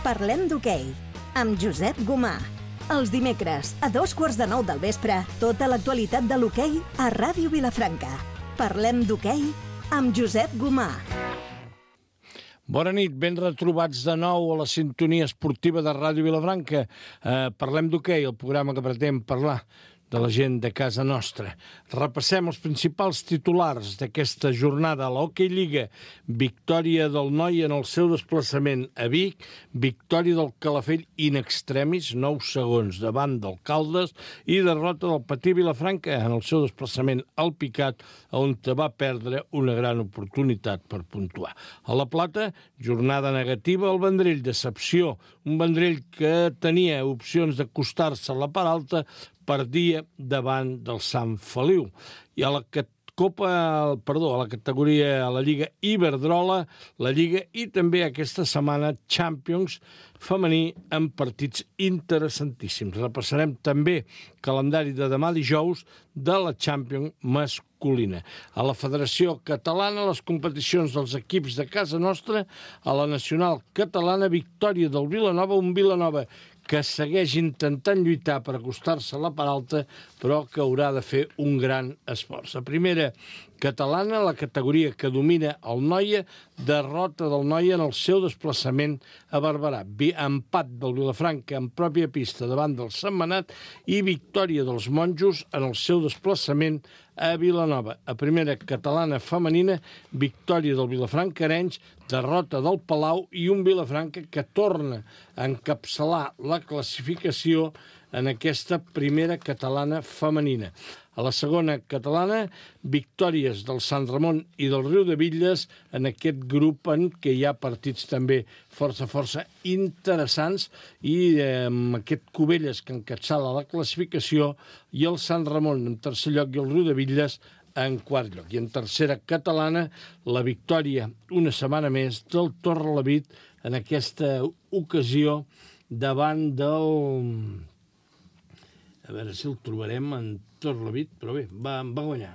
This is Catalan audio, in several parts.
Parlem d'hoquei, amb Josep Gomà. Els dimecres, a 8:45 del vespre, tota l'actualitat de l'hoquei a Ràdio Vilafranca. Parlem d'hoquei amb Josep Gomà. Bona nit, ben retrobats de nou a la sintonia esportiva de Ràdio Vilafranca. Parlem d'hoquei, el programa que pretén parlar de la gent de casa nostra. Repassem els principals titulars d'aquesta jornada a l'Hockey Lliga. Victòria del Noia en el seu desplaçament a Vic, victòria del Calafell in extremis, 9 segons davant del Caldes, i derrota del Patí Vilafranca en el seu desplaçament al Picat, on va perdre una gran oportunitat per puntuar. A la Plata, jornada negativa al Vendrell, decepció. Un Vendrell que tenia opcions d'acostar-se a la part alta, perdia davant del Sant Feliu. I a la categoria, a la Lliga Iberdrola, la Lliga i també aquesta setmana Champions femení amb partits interessantíssims. Repassarem també calendari de demà dijous de la Champions masculina. A la Federació Catalana, les competicions dels equips de casa nostra, a la Nacional Catalana, victòria del Vilanova, un Vilanova que segueix intentant lluitar per acostar-se a la part alta, però que haurà de fer un gran esforç. A primera catalana, la categoria que domina el Noia, derrota del Noia en el seu desplaçament a Barberà. Empat del Vilafranca en pròpia pista davant del Sentmenat i victòria dels monjos en el seu desplaçament a Vilanova. A primera catalana femenina, victòria del Vilafranca Arenys, derrota del Palau i un Vilafranca que torna a encapçalar la classificació en aquesta primera catalana femenina. A la segona catalana, victòries del Sant Ramon i del Riu de Bitlles en aquest grup en què hi ha partits també força interessants i amb aquest Cubelles que encapçala la classificació i el Sant Ramon en tercer lloc i el Riu de Bitlles en quart lloc. I en tercera catalana, la victòria una setmana més del Torrelavit en aquesta ocasió davant del... A veure si el trobarem en Torrelavit, però bé, va guanyar.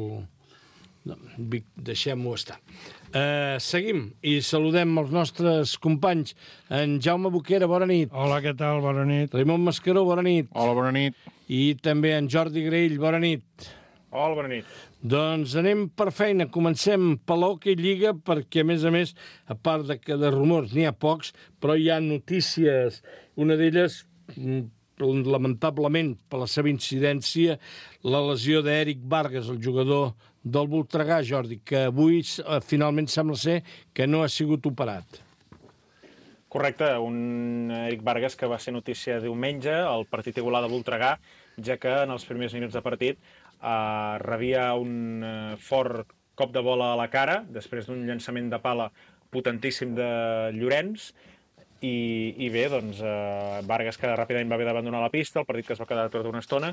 No, deixem-ho estar. Seguim i saludem els nostres companys. En Jaume Boquera, bona nit. Hola, què tal? Bona nit. Raimon Mascaró, bona nit. Hola, bona nit. I també en Jordi Graell, bona nit. Hola, bona nit. Doncs anem per feina. Comencem per l'Hockey Lliga perquè, a més, a part de que de rumors n'hi ha pocs, però hi ha notícies. Una d'elles, lamentablement, per la seva incidència, la lesió d'Eric Vargas, el jugador del Voltregà, Jordi, que avui finalment sembla ser que no ha sigut operat. Correcte, un Eric Vargas que va ser notícia diumenge al partit Igualada Voltregà, ja que en els primers minuts de partit rebia un fort cop de bola a la cara, després d'un llançament de pala potentíssim de Llorenç, i bé, doncs, Vargas que ràpidament va haver d'abandonar la pista, el partit que es va quedar tot una estona,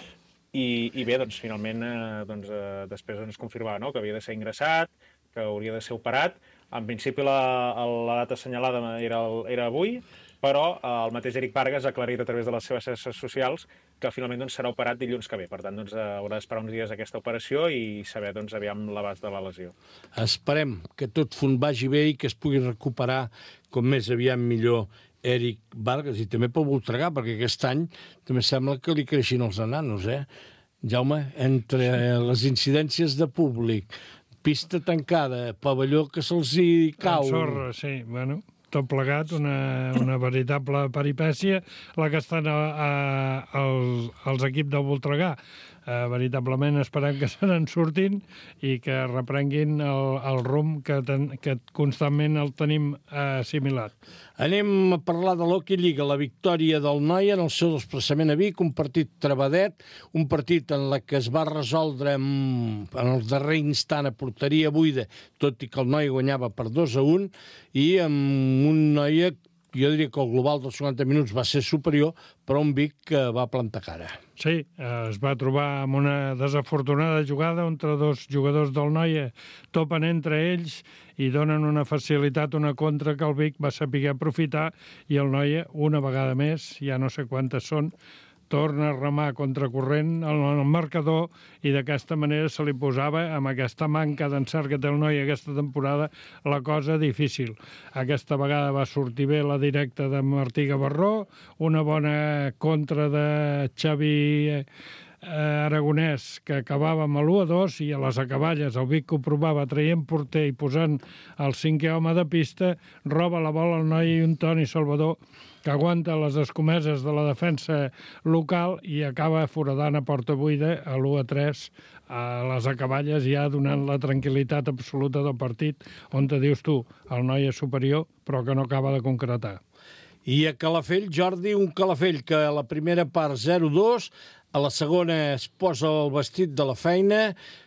i bé, doncs, finalment, després es confirmava, no?, que havia de ser ingressat, que hauria de ser operat. En principi la data assenyalada era avui, però el mateix Eric Vargas ha aclarit a través de les seves xarxes socials que finalment doncs, serà operat dilluns que ve. Per tant, doncs, haurà d'esperar uns dies aquesta operació i saber, doncs, aviam l'abast de la lesió. Esperem que tot vagi bé i que es pugui recuperar com més aviat millor Eric Vargas i també pel Voltregà, perquè aquest any també sembla que li creixin els nanos, Jaume, entre les incidències de públic, pista tancada, pavelló que se'ls hi cau... Sorra, sí, bueno... tot plegat, una veritable peripècia, la que estan els equips del Voltregà. Veritablement esperem que se n'en surtin i que reprenguin el rumb que constantment el tenim assimilat. Anem a parlar de l'Hockey Lliga, la victòria del Noia en el seu desplaçament a Vic, un partit travadet, un partit en la que es va resoldre en el darrer instant a porteria buida, tot i que el Noia guanyava per 2-1, i amb un Noia, jo diria que el global dels 50 minuts va ser superior, però un Vic que va plantar cara. Sí, es va trobar amb una desafortunada jugada entre dos jugadors del Noia, topen entre ells i donen una facilitat, una contra que el Vic va saber aprofitar i el Noia, una vegada més, ja no sé quantes són, torna a remar contracorrent en el marcador i d'aquesta manera se li posava, amb aquesta manca d'encert que té el noi aquesta temporada, la cosa difícil. Aquesta vegada va sortir bé la directa de Martí Gavarró, una bona contra de Xavi Aragonès, que acabava amb l'1-2, i a les acaballes el Vic ho provava traient porter i posant el 5è home de pista, roba la bola el noi Toni Salvador, que aguanta les escomeses de la defensa local i acaba foradant a porta buida a l'1-3 a les acaballes, ja donant la tranquil·litat absoluta del partit, on te dius tu, el noi és superior, però que no acaba de concretar. I a Calafell, Jordi, un Calafell que a la primera part 0-2, a la segona es posa el vestit de la feina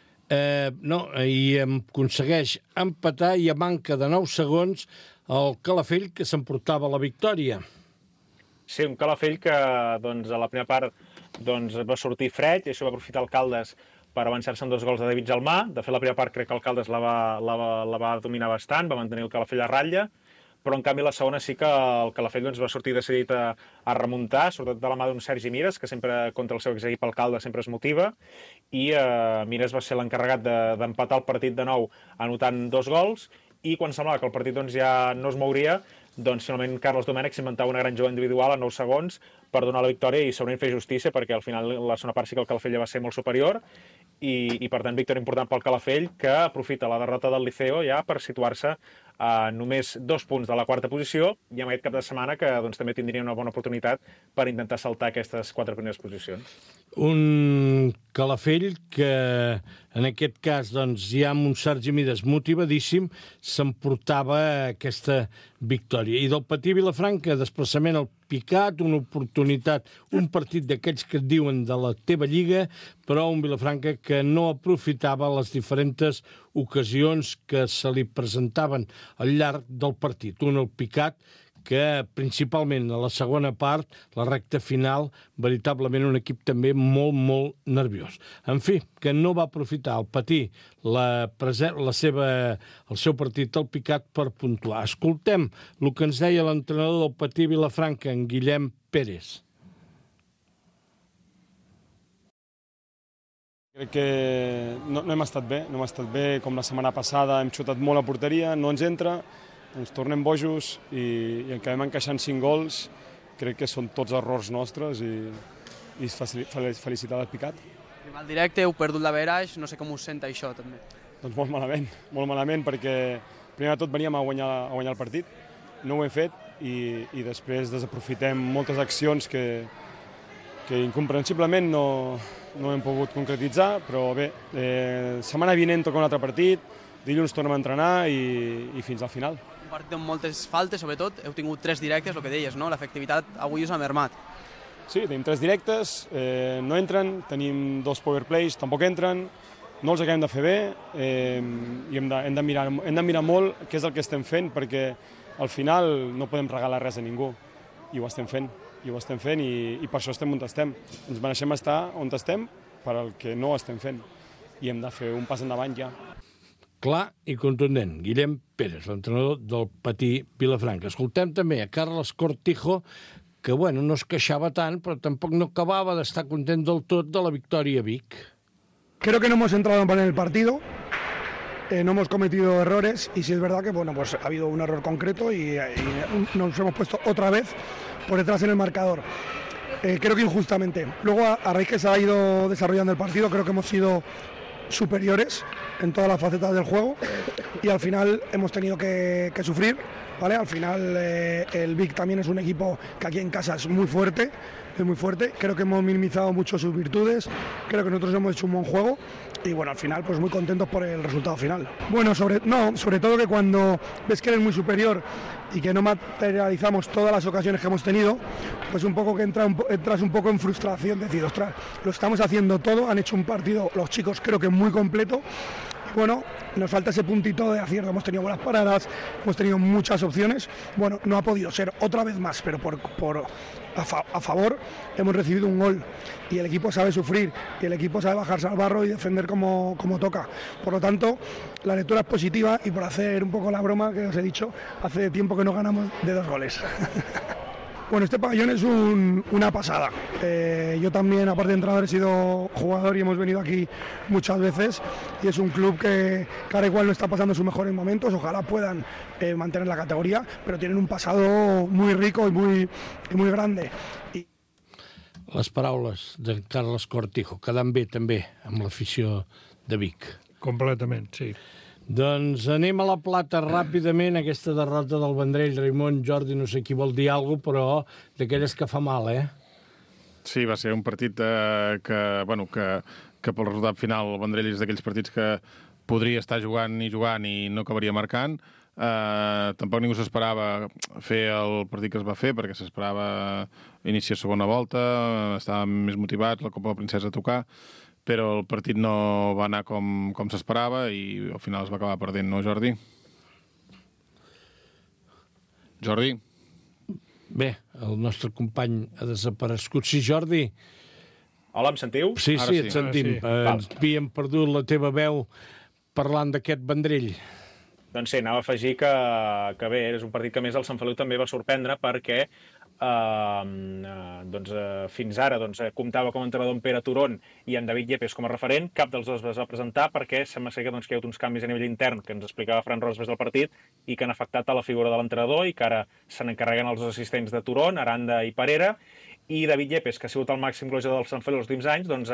i aconsegueix empatar, i a manca de 9 segons el Calafell que s'emportava la victòria. Sí, un Calafell que doncs, a la primera part va sortir fred, i això va aprofitar el Caldes per avançar-se amb 2 gols de David Gelmà. De fet, la primera part crec que el Caldes la va dominar bastant, va mantenir el Calafell a ratlla, però en canvi la segona sí que el Calafell va sortir decidit a remuntar, sobretot de la mà d'un Sergi Mires, que sempre contra el seu exequip alcalde sempre es motiva, i Mires va ser l'encarregat d'empatar el partit de nou anotant 2 gols, i quan semblava que el partit ja no es mouria, finalment Carles Domènech s'inventava una gran jugada individual a 9 segons per donar la victòria i segurament fer justícia, perquè al final la segona part sí que el Calafell ja va ser molt superior, i per tant victòria important pel Calafell, que aprofita la derrota del Liceo ja per situar-se a només 2 punts de la 4a posició, i amb aquest cap de setmana que també tindria una bona oportunitat per intentar saltar aquestes 4 primeres posicions. Un Calafell que en aquest cas ja amb un Sergi Mires motivadíssim s'emportava aquesta victòria. I del Patí Vilafranca, desplaçament al Picat, una oportunitat, un partit d'aquells que et diuen de la teva lliga, però un Vilafranca que no aprofitava les diferents ocasions que se li presentaven al llarg del partit. Un al Picat que principalment a la segona part, la recta final, veritablement un equip també molt, molt nerviós. En fi, que no va aprofitar el Patí el seu partit al Picat per puntuar. Escoltem el que ens deia l'entrenador del Patí Vilafranca, en Guillem Pérez. Crec que no hem estat bé, com la setmana passada hem xutat molt a porteria, no ens entra, ens tornem bojos i acabem encaixant 5 gols. Crec que són tots errors nostres i felicitar el Picat. Rival directe, heu perdut l'averaix, no sé com us senta això també. Doncs molt malament, perquè primer de tot veníem a guanyar el partit, no ho hem fet i després desaprofitem moltes accions que incomprensiblement no hem pogut concretitzar, però bé, setmana vinent toca un altre partit, dilluns tornem a entrenar i fins al final. Un partit amb moltes faltes, sobretot, heu tingut 3 directes, el que deies, no? L'efectivitat avui us ha mermat. Sí, tenim 3 directes, no entren, tenim 2 powerplays, tampoc entren, no els acabem de fer bé i hem de mirar molt què és el que estem fent, perquè al final no podem regalar res a ningú i ho estem fent i per això estem on estem. Ens mereixem estar on estem per al que no estem fent i hem de fer un pas endavant ja. Clar i contundent. Guillem Pérez, l'entrenador del Patí Vilafranca. Escoltem també a Carles Cortijo, que no es queixava tant, però tampoc no acabava d'estar content del tot de la victòria a Vic. Creo que no hemos entrado en el partido, no hemos cometido errores y sí es verdad que ha habido un error concreto y nos hemos puesto otra vez por detrás en el marcador. Creo que injustamente. Luego, a raíz que se ha ido desarrollando el partido, creo que hemos sido superiores en todas las facetas del juego y al final hemos tenido que sufrir, ¿vale? Al final el Vic también es un equipo que aquí en casa es muy fuerte, creo que hemos minimizado mucho sus virtudes, creo que nosotros hemos hecho un buen juego y al final pues muy contentos por el resultado final. Sobre todo que cuando ves que eres muy superior y que no materializamos todas las ocasiones que hemos tenido, pues un poco que entras un poco en frustración, decir, ostras, lo estamos haciendo todo, han hecho un partido los chicos creo que muy completo. Nos falta ese puntito de acierto, hemos tenido buenas paradas, hemos tenido muchas opciones, no ha podido ser otra vez más, pero a favor hemos recibido un gol y el equipo sabe sufrir y el equipo sabe bajarse al barro y defender como toca. Por lo tanto, la lectura es positiva y por hacer un poco la broma que os he dicho, hace tiempo que no ganamos de 2 goles. Bueno, este pabellón es una pasada. Yo también, aparte de entrenador, he sido jugador y hemos venido aquí muchas veces. Y es un club que ahora igual no está pasando sus mejores momentos. Ojalá puedan mantener la categoría, pero tienen un pasado muy rico y muy grande. Les paraules de Carles Cortijo quedant bé també amb l'afició de Vic. Completament, sí. Doncs anem a la Plata ràpidament, aquesta derrota del Vendrell. Raimon, Jordi, no sé qui vol dir alguna cosa, però d'aquelles que fa mal, eh? Sí, va ser un partit que pel resultat final el Vendrell és d'aquells partits que podria estar jugant i no acabaria marcant. Tampoc ningú s'esperava fer el partit que es va fer, perquè s'esperava iniciar segona volta, estàvem més motivats, la Copa de la Princesa a tocar, però el partit no va anar com s'esperava i al final es va acabar perdent, no, Jordi? Jordi? Bé, el nostre company ha desaparegut. Sí, Jordi? Hola, em sentiu? Sí, et sentim. Havíem perdut la teva veu parlant d'aquest Vendrell. Doncs sí, anava a afegir que bé, és un partit que més el Sant Feliu també va sorprendre perquè fins ara comptava com a entrenador en Pere Turon i en David Yepes com a referent. Cap dels dos es va presentar perquè sembla ser que hi ha hagut uns canvis a nivell intern que ens explicava Fran Ros del partit i que han afectat a la figura de l'entrenador i que ara se n'encarreguen els dos assistents de Turon, Aranda i Parera, i David Yepes, que ha sigut el màxim golejador del Sant Feliu els últims anys,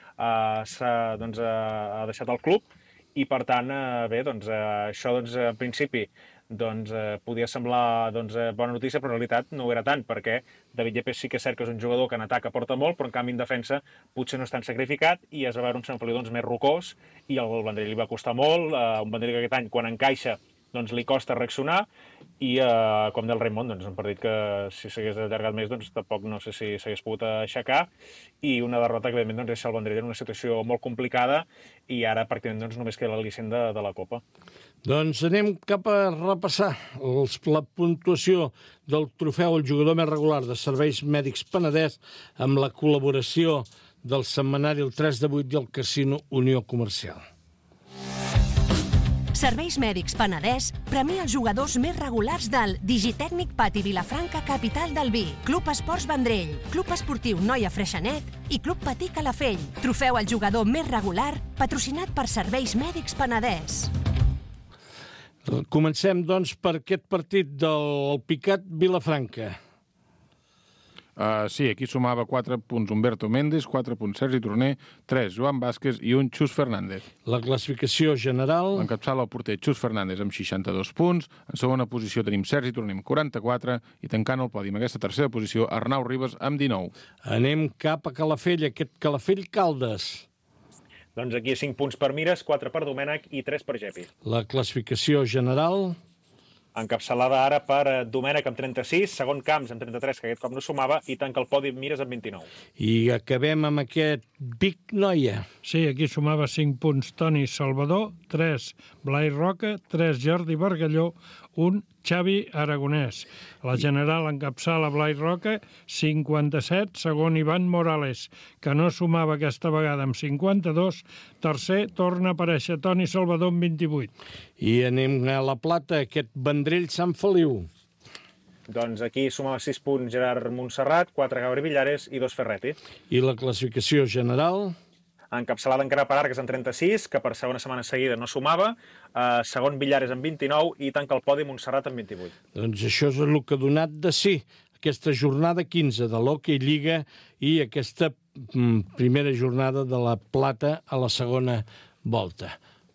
ha deixat el club. I, per tant, això, en principi, podia semblar bona notícia, però en realitat no ho era tant, perquè David Yepes sí que és cert que és un jugador que en atac aporta molt, però en canvi en defensa potser no és tan sacrificat i es va veure un Sant Feliu més rocós i el Vendrell li va costar molt, un Vendrell que aquest any, quan encaixa, li costa reaccionar i, com del Raimon, un partit que si s'hagués allargat més tampoc no sé si s'hagués pogut aixecar i una derrota que evidentment deixa el Vendrell en una situació molt complicada i ara pràcticament només queda l'al·licient de la Copa. Doncs anem cap a repassar la puntuació del trofeu al jugador més regular de Serveis Mèdics Penedès amb la col·laboració del setmanari El 3 de 8 i el Casino Unió Comercial. Serveis Mèdics Penedès premia els jugadors més regulars del Digitècnic Pati Vilafranca, capital del vi, Club Esports Vendrell, Club Esportiu Noia Freixenet i Club Patí Calafell. Trofeu al jugador més regular, patrocinat per Serveis Mèdics Penedès. Comencem, doncs, per aquest partit del Picat Vilafranca. Sí, aquí sumava 4 punts Humberto Méndez, 4 punts Sergi Torner, 3 Joan Vázquez i un Xus Fernández. La classificació general... Encapçala el porter Xus Fernández amb 62 punts, en segona posició tenim Sergi Torner amb 44 i tancant el podi amb aquesta tercera posició Arnau Ribas amb 19. Anem cap a Calafell, aquest Calafell Caldes. Doncs aquí 5 punts per Mires, 4 per Domènec i 3 per Gepi. La classificació general... Encapçalada ara per Domènec amb 36, segon Camps amb 33, que aquest cop no sumava, i tanca el podi Mires amb 29. I acabem amb aquest Vic Noia. Sí, aquí sumava 5 punts Toni Salvador, 3 Blai Roca, 3 Jordi Bargalló, 1 Xavi Aragonès. La general encapçala Blai Roca, 57, segon Ivan Morales, que no sumava aquesta vegada amb 52, tercer torna a aparèixer Toni Salvador amb 28. I anem a la Plata, aquest Vendrell Sant Feliu. Doncs aquí sumava 6 punts Gerard Montserrat, 4 Gabriel Villares i 2 Ferretti. I la classificació general... Encapçalada encara per Arques amb 36, que per segona setmana seguida no sumava, segon Villares amb 29 i tanca el podi Montserrat amb 28. Doncs això és el que ha donat de sí aquesta jornada 15 de l'Hockey Lliga i aquesta primera jornada de la Plata a la segona volta.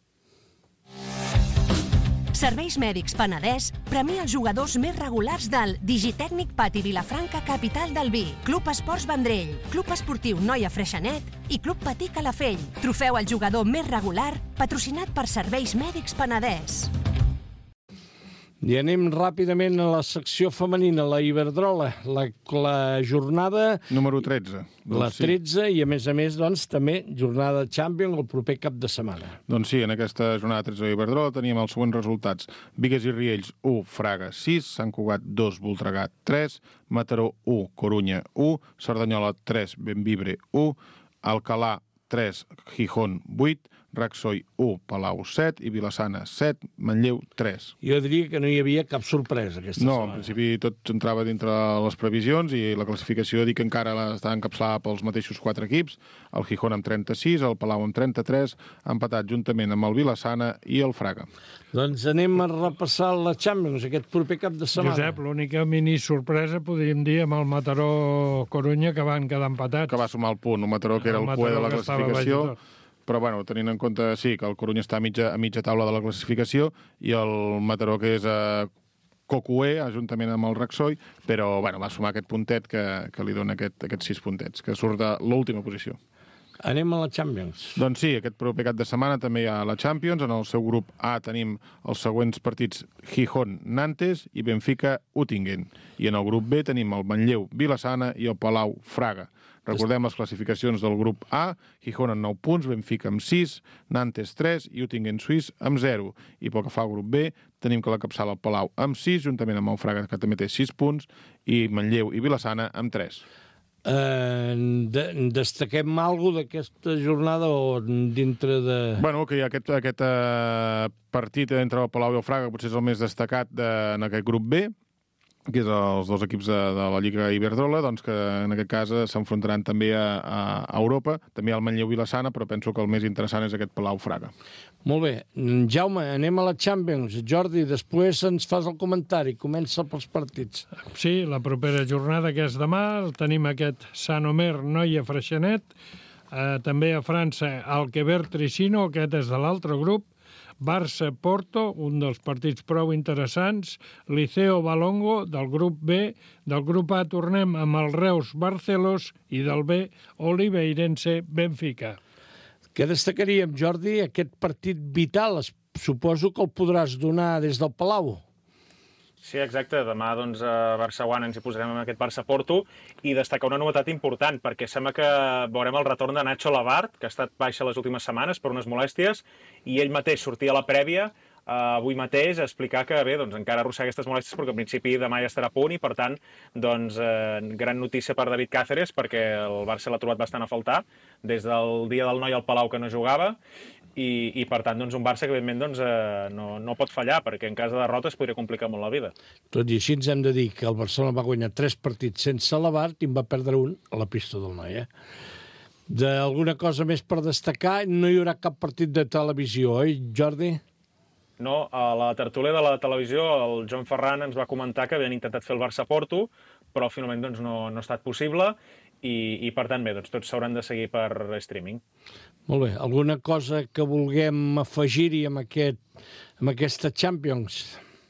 Serveis Mèdics Penedès premia els jugadors més regulars del Digitècnic Pati Vilafranca, capital del vi, Club Esports Vendrell, Club Esportiu Noia Freixenet i Club Patí Calafell. Trofeu al jugador més regular, patrocinat per Serveis Mèdics Penedès. I anem ràpidament a la secció femenina, la Iberdrola, la jornada... Número 13. La 13 i, a més, doncs, també jornada de Champions el proper cap de setmana. Doncs sí, en aquesta jornada 13 de Iberdrola teníem els següents resultats. Bigues i Riells, 1, Fraga, 6, Sant Cugat, 2, Voltregà, 3, Mataró, 1, Corunya, 1, Cerdanyola, 3, Bembibre, 1, Alcalà, 3, Gijón, 8, Raxoi 1, Palau 7 i Vilassana 7, Manlleu 3. Jo diria que no hi havia cap sorpresa aquesta setmana. En principi tot entrava dintre les previsions i la classificació dic que encara està encapçalada pels mateixos 4 equips, el Gijón amb 36, el Palau amb 33, empatat juntament amb el Vilassana i el Fraga. Doncs anem a repassar la Champions aquest proper cap de setmana. Josep, l'única mini sorpresa podríem dir amb el Mataró-Corunya que van quedar empatats. Que va sumar el punt, un Mataró que era el cué de la classificació. Però, bueno, tenint en compte, sí, que el Corunya està a mitja taula de la classificació i el Mataró, que és cocué, juntament amb el Raxoi, però, bueno, va sumar aquest puntet que li dona aquests 6 puntets, que surt de l'última posició. Anem a la Champions. Doncs sí, aquest proper cap de setmana també hi ha la Champions. En el seu grup A tenim els següents partits Gijón-Nantes i Benfica-Uttingen. I en el grup B tenim el Manlleu-Vilassana i el Palau-Fraga. Recordem les classificacions del grup A, Gijón amb 9 punts, Benfica amb 6, Nantes 3 i Uttingen Suís amb 0. I pel que fa al grup B, tenim que la capçala el Palau amb 6, juntament amb el Fraga, que també té 6 punts, i Manlleu i Vilassana amb 3. Destaquem alguna cosa d'aquesta jornada o dintre de... Bueno, que hi ha aquest partit entre el Palau i el Fraga, potser és el més destacat en aquest grup B, que és els dos equips de la Lliga Iberdrola, doncs que en aquest cas s'enfrontaran també a Europa, també al Manlleu-Vilassana, però penso que el més interessant és aquest Palau-Fraga. Molt bé. Jaume, anem a la Champions. Jordi, després ens fas el comentari. Comença pels partits. Sí, la propera jornada, que és demà, tenim aquest Sant-Omer, Noia, Freixenet, també a França, el Quebec-Tricino, aquest és de l'altre grup, Barça-Porto, un dels partits prou interessants, Liceo-Balongo, del grup B, del grup A tornem amb el Reus-Barcelos i del B, Oliveirense-Benfica. Què destacaríem, Jordi? Aquest partit vital, suposo que el podràs donar des del Palau. Sí, exacte. Demà, doncs, a Barça-Guana ens hi posarem amb aquest Barça-Porto i destacar una novetat important, perquè sembla que veurem el retorn de Nacho Labart, que ha estat baixa les últimes setmanes per unes molèsties, i ell mateix sortia a la prèvia avui mateix a explicar que bé, doncs, encara arrossega aquestes molèsties perquè en principi demà ja estarà a punt i per tant doncs, gran notícia per David Cáceres perquè el Barça l'ha trobat bastant a faltar des del dia del Noi al Palau que no jugava i per tant doncs, un Barça que evidentment doncs, no pot fallar perquè en cas de derrota es podria complicar molt la vida. Tot i així ens hem de dir que el Barcelona va guanyar 3 partits sense Labart i en va perdre un a la pista del Noi. D'alguna cosa més per destacar, no hi haurà cap partit de televisió, oi, Jordi? No, a la tertúlia de la televisió el Joan Ferran ens va comentar que havien intentat fer el Barça-Porto, però finalment doncs, no ha estat possible i per tant bé, doncs, tots s'hauran de seguir per streaming. Molt bé. Alguna cosa que vulguem afegir-hi amb aquesta Champions?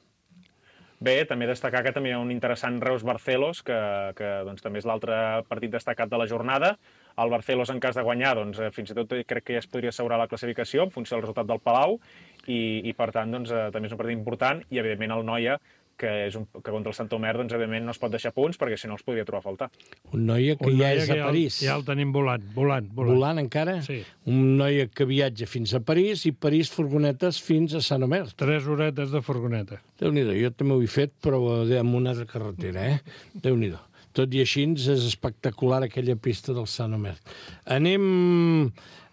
Bé, també destacar que també hi ha un interessant Reus-Barcelos, que doncs, també és l'altre partit destacat de la jornada. El Barcelos, en cas de guanyar, doncs, fins i tot crec que ja es podria assegurar la classificació en funció del resultat del Palau i per tant, doncs, també és un partit important i, evidentment, el Noia, que contra el Sant-Omer, doncs, evidentment, no es pot deixar punts perquè si no els podria trobar a faltar. Un Noia que ja és a París. Ja el tenim volant. Volant encara? Sí. Un Noia que viatja fins a París i París furgonetes fins a Sant-Omer. 3 horetes de furgoneta. Déu-n'hi-do, jo també ho he fet, però amb una altra carretera, Déu-n'hi-do. Tot i així és espectacular aquella pista del Sant-Omer. Anem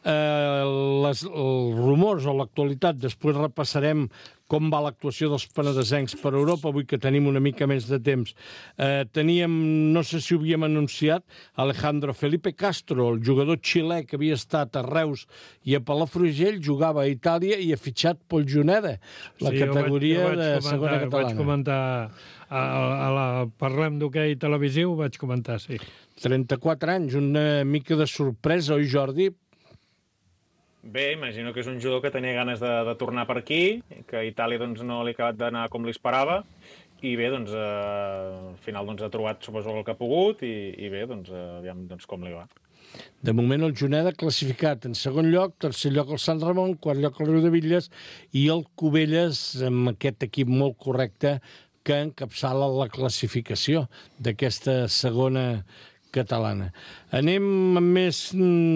els rumors o l'actualitat. Després repassarem com va l'actuació dels penedesencs per Europa, avui que tenim una mica més de temps. Teníem, no sé si ho havíem anunciat, Alejandro Felipe Castro, el jugador xilè que havia estat a Reus i a Palafrugell, jugava a Itàlia i ha fitxat pel Juneda, la categoria de segona catalana. Vaig comentar, parlem d'hoquei televisiu, vaig comentar, sí. 34 anys, una mica de sorpresa, oi, Jordi? Bé, imagino que és un jugador que tenia ganes de tornar per aquí, que a Itàlia doncs, no li ha acabat d'anar com li esperava, i bé, doncs, al final doncs, ha trobat, suposo, el que ha pogut, i bé, doncs, aviam com li va. De moment el Juneda classificat en segon lloc, tercer lloc el Sant Ramon, quart lloc el Riudebitlles, i el Cubelles, amb aquest equip molt correcte, que encapçala la classificació d'aquesta segona catalana. Anem amb més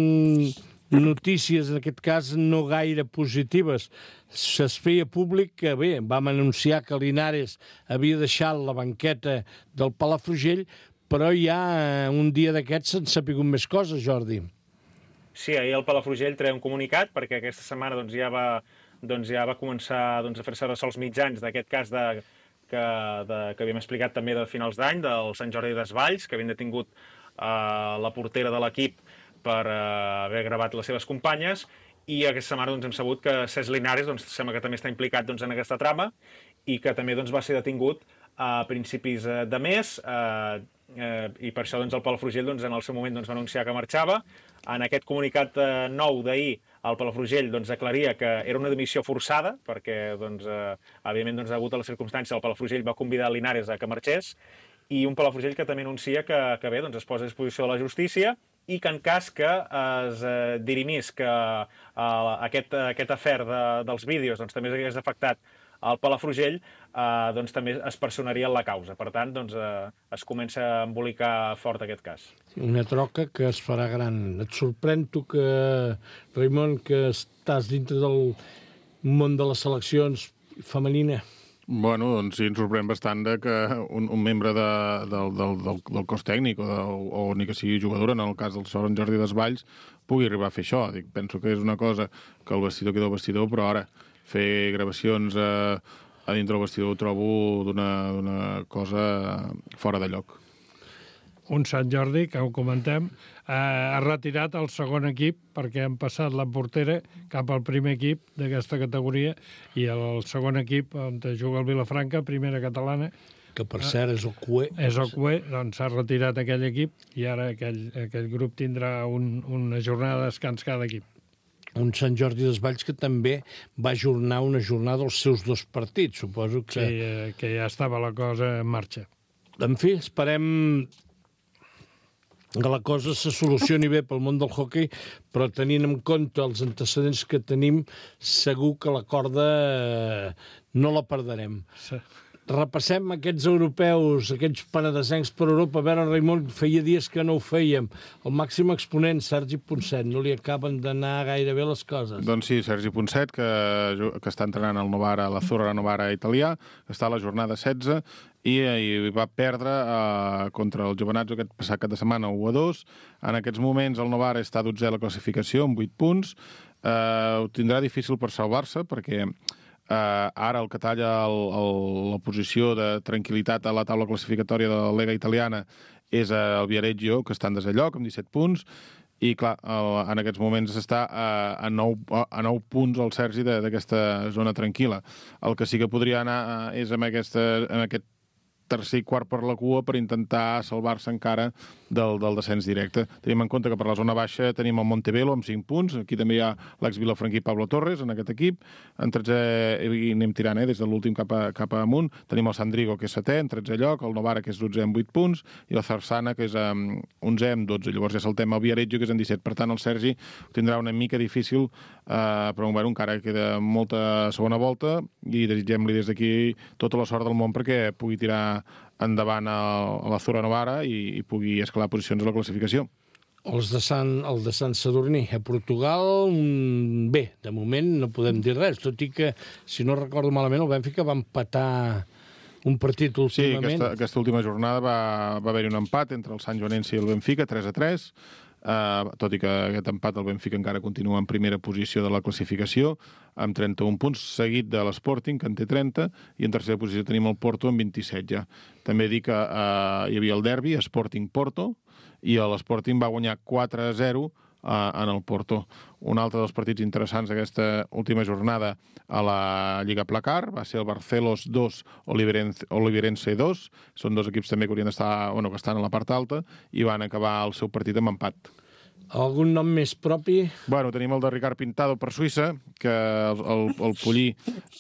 notícies, en aquest cas no gaire positives. Es feia públic que, bé, vam anunciar que Linares havia deixat la banqueta del Palafrugell, però ja un dia d'aquests s'han sapigut més coses, Jordi. Sí, ahir el Palafrugell treia un comunicat perquè aquesta setmana ja va començar a fer-se ressò als mitjans d'aquest cas que havíem explicat també de finals d'any, del Sant Jordi Desvalls, que havien detingut la portera de l'equip per haver gravat les seves companyes, i aquesta setmana hem sabut que Cesc Linares sembla que també està implicat en aquesta trama i que també va ser detingut a principis de mes, i per això el Palafrugell en el seu moment va anunciar que marxava. En aquest comunicat nou d'ahir, el Palafrugell aclaria que era una dimissió forçada, perquè, evidentment, degut a les circumstàncies, el Palafrugell va convidar Linares a que marxés, i un Palafrugell que també anuncia que bé, es posa a disposició de la justícia i que en cas que es dirimís que aquest afer dels vídeos també hagués afectat el Palafrugell, també es personaria en la causa. Per tant, es comença a embolicar fort aquest cas. Una troca que es farà gran. Et sorprèn tu que, Raimon, que estàs dintre del món de les seleccions femenina? Bueno, doncs sí, ens sorprèn bastant que un membre del cos tècnic o ni que sigui jugadora, en el cas del Sant Jordi Desvalls, pugui arribar a fer això. Penso que és una cosa que el vestidor queda el vestidor, però ara fer gravacions a dintre del vestidor ho trobo d'una cosa fora de lloc. Un Sant Jordi, que ho comentem, ha retirat el segon equip perquè han passat la portera cap al primer equip d'aquesta categoria i el segon equip on juga el Vilafranca, primera catalana, que per cert és el CUE. És el CUE, doncs s'ha retirat aquell equip i ara aquell grup tindrà una jornada de descans cada equip. Un Sant Jordi Desvalls que també va ajornar una jornada dels seus 2 partits, suposo que... Sí, que ja estava la cosa en marxa. En fi, esperem que la cosa se solucioni bé pel món del hoquei, però tenint en compte els antecedents que tenim, segur que la corda no la perdrem. Sí. Repassem aquests europeus, aquests penedesencs per Europa. A veure, Raimon, feia dies que no ho fèiem. El màxim exponent, Sergi Ponset, no li acaben d'anar gaire bé les coses. Doncs sí, Sergi Ponset, que està entrenant al Novara, a l'Azzurra Novara italià, que està a la jornada 16, i va perdre contra el Jovenazzo aquest passat cap de setmana 1-2. En aquests moments el Novara està 12è a la classificació, amb 8 punts. Ho tindrà difícil per salvar-se, perquè ara el que talla la posició de tranquil·litat a la taula classificatòria de la Lega italiana és el Viareggio, que està en desè lloc, amb 17 punts, i clar, en aquests moments està a 9 punts el Sergi d'aquesta zona tranquil·la. El que sí que podria anar és en aquest tercer i quart per la cua per intentar salvar-se encara del descens directe. Tenim en compte que per la zona baixa tenim el Montebello amb 5 punts, aquí també hi ha l'ex-vilafranquí Pablo Torres en aquest equip, en 13è, i anem tirant des de l'últim cap amunt, tenim el Sandrigo, que és 7è, en 13è lloc, el Novara, que és 12è amb 8 punts, i la Zarsana, que és 11è amb 12. Llavors ja saltem el Viareggio, que és en 17. Per tant, el Sergi tindrà una mica difícil, però bueno, encara queda molta segona volta, i desitgem-li des d'aquí tota la sort del món perquè pugui tirar endavant a l'Azzurra Novara i pugui escalar posicions a la classificació. El de Sant Sadurní a Portugal, bé, de moment no podem dir res, tot i que, si no recordo malament, el Benfica va empatar un partit últimament. Sí, aquesta última jornada va haver-hi un empat entre el Sant Joanense i el Benfica, 3-3, tot i que aquest empat el Benfica encara continua en primera posició de la classificació, amb 31 punts, seguit de l'Sporting, que en té 30, i en tercera posició tenim el Porto amb 27 ja. També dic que hi havia el derbi, Sporting-Porto, i l'Sporting va guanyar 4-0 en el Porto. Un altre dels partits interessants d'aquesta última jornada a la Lliga Placar va ser el Barcelos 2, Oliveirense 2. Són 2 equips també que haurien d'estar, que estan a la part alta, i van acabar el seu partit amb empat. Algun nom més propi? Bueno, tenim el de Ricard Pintado per Suïssa, que el Pollí...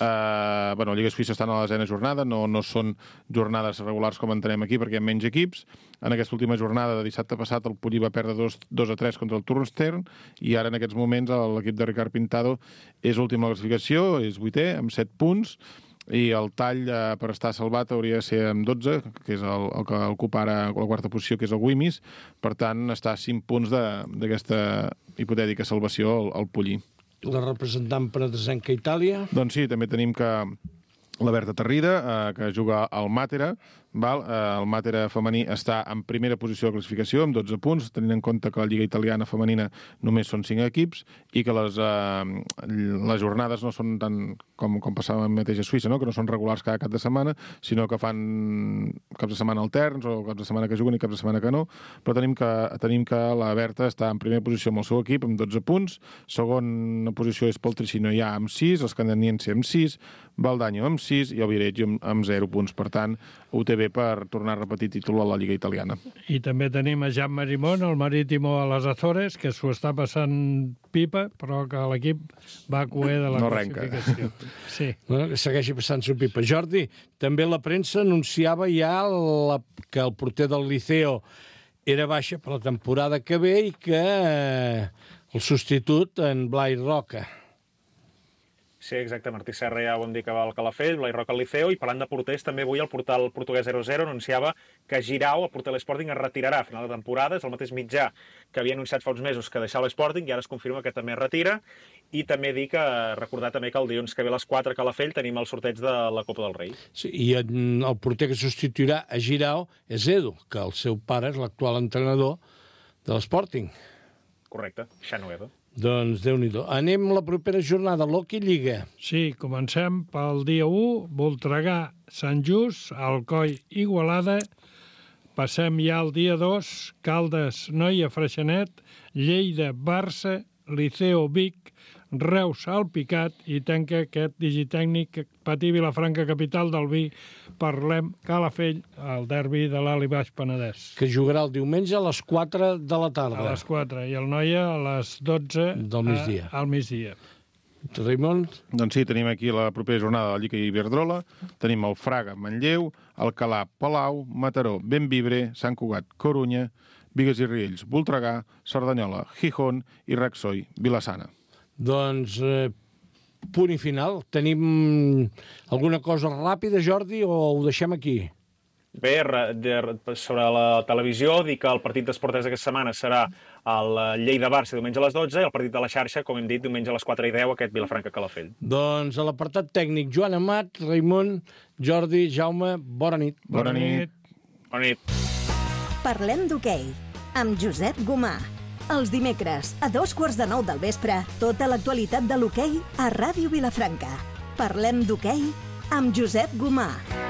la Lliga Suïssa està en la 10a jornada, no són jornades regulars com entenem aquí, perquè hi ha menys equips. En aquesta última jornada de dissabte passat, el Pollí va perdre 2-3 contra el Turnstern, i ara en aquests moments l'equip de Ricard Pintado és últim a la classificació, és 8è, amb 7 punts, i el tall per estar salvat hauria de ser amb 12, que és el que ocupa ara la quarta posició, que és el Wimis. Per tant, està a 5 punts d'aquesta hipotètica salvació al Pollí. La representant penedesenca Itàlia? Doncs sí, també tenim que la Berta Terrida, que juga al Matera, El Matera femení està en primera posició de classificació, amb 12 punts, tenint en compte que la Lliga Italiana femenina només són 5 equips i que les jornades no són tant com passava mateix a Suïssa, no? Que no són regulars cada cap de setmana, sinó que fan caps de setmana alterns o caps de setmana que juguen i caps de setmana que no, però tenim que la Berta està en primera posició amb el seu equip, amb 12 punts, segona posició és pel Tricino ja amb 6, els Candaniense amb 6, Valdanyo amb 6 i el Viareggio amb 0 punts. Per tant, UTB per tornar a repetir títol a la Lliga Italiana. I també tenim a Jan Marimón, el Marítimo a les Azores, que s'ho està passant pipa, però que l'equip va a cuer de la classificació. Sí. Bueno, que segueixi passant-s'ho pipa. Jordi, també la premsa anunciava ja que el porter del Liceo era baixa per la temporada que ve i que el substitut, en Blai Roca. Sí, exacte. Martí Serra ja ho vam dir que va al Calafell, Blai Roca al Liceo, i parlant de porters, també avui el portal portuguès 00 anunciava que Girau, el porter de l'Sporting, es retirarà a final de temporada. És el mateix mitjà que havia anunciat fa uns mesos que deixava l'Sporting i ara es confirma que també es retira. I també recordar també que el dilluns que ve a les 4 a Calafell tenim el sorteig de la Copa del Rei. Sí, i el porter que substituirà a Girau és Edu, que el seu pare és l'actual entrenador de l'Sporting. Correcte, Xano Edu. Doncs Déu-n'hi-do. Anem a la propera jornada, l'Hockey Lliga. Sí, comencem pel dia 1, Voltregà, Sant Just, Alcoi, Igualada. Passem ja al dia 2, Caldes, Noia, Freixenet, Lleida, Barça, Liceo, Vic, Reus, Alpicat, i tanca aquest digitècnic Patí Vilafranca, capital del vi. Parlem Calafell, el derbi de l'Alt i Baix Penedès. Que jugarà el diumenge a les 4 de la tarda. A les 4, i el Noia a les 12 del migdia. Al migdia. Raimon? Doncs sí, tenim aquí la propera jornada de la Lliga Iberdrola. Tenim el Fraga, Manlleu, Alcalà, Palau, Mataró, Bemvibre, Sant Cugat, Corunya, Bigues i Riells, Voltregà, Cerdanyola, Gijón i Raxoi, Vilassana. Doncs punt i final. Tenim alguna cosa ràpida, Jordi, o ho deixem aquí? Bé, sobre la televisió, dir que el partit d'esportes d'aquesta setmana serà el Lleida-Barça diumenge a les 12 i el partit de la xarxa, com hem dit, diumenge a les 4:10, aquest Vilafranca-Calafell. Doncs a l'apartat tècnic, Joan Amat, Raimon, Jordi, Jaume, bona nit. Bona nit. Bona nit. Parlem d'hoquei, amb Josep Gomà. Els dimecres, a 8:45 del vespre, tota l'actualitat de l'hoquei a Ràdio Vilafranca. Parlem d'hoquei amb Josep Gomà.